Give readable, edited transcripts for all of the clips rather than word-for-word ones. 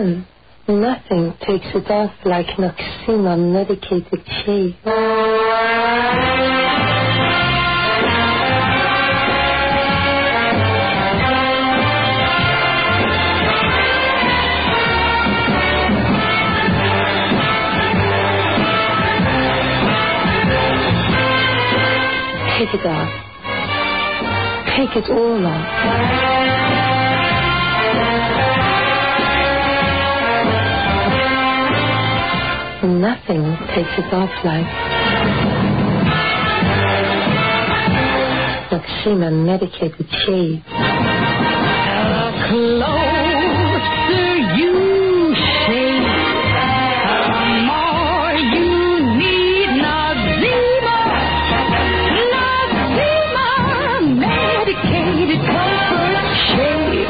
can. Nothing takes it off like an oxymon-medicated shave. Take it off. Take it all off. Nothing takes it off like oxymon-medicated shave. Closer you shave, the more you need Noxzema. Noxzema, medicated comfort shave.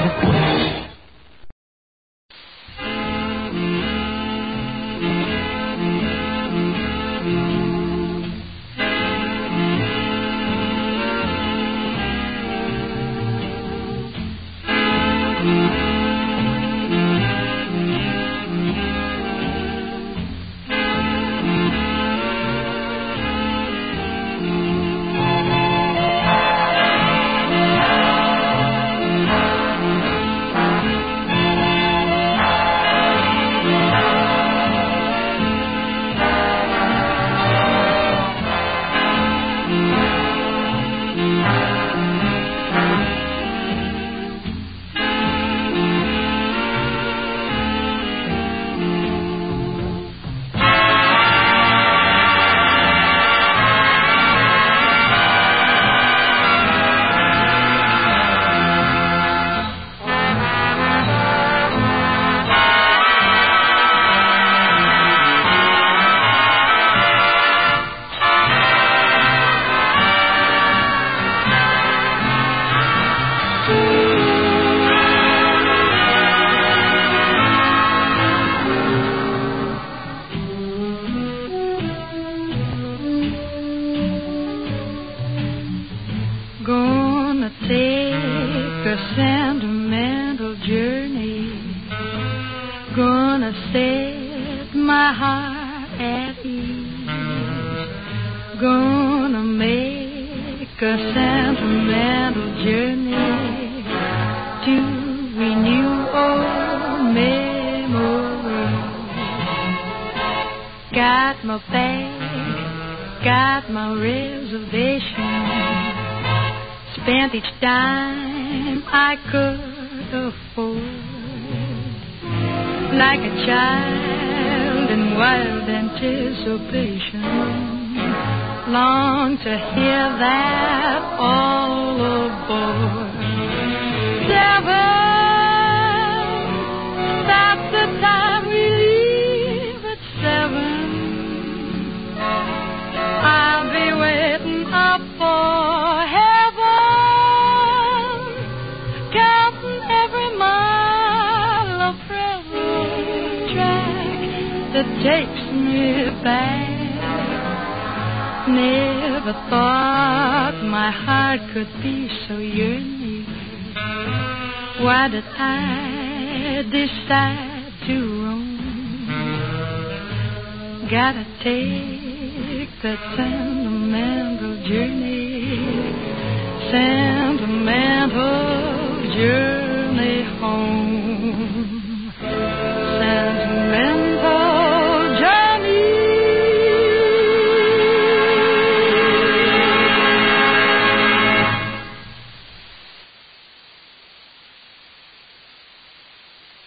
Gonna take a sentimental journey. Gonna set my heart at ease. Gonna make a sentimental journey to renew old memories. Got my bag, got my reservation. Spent each dime I could afford. Like a child in wild anticipation, long to hear that all aboard. 7, that's the time we leave at 7. I'll be waiting up for heaven, counting every mile of railroad track that takes me back. Never thought my heart could be so yearning. Why did I decide to roam? Gotta take that sentimental journey, sentimental journey.